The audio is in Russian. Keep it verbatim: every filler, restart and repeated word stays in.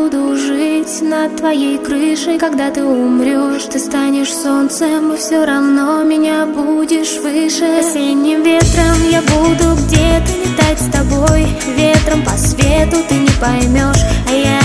буду жить над твоей крышей. Когда ты умрешь, ты станешь солнцем, и все равно меня будешь выше. Осенним ветром я буду где-то летать с тобой. Ветром по свету ты не поймешь, а я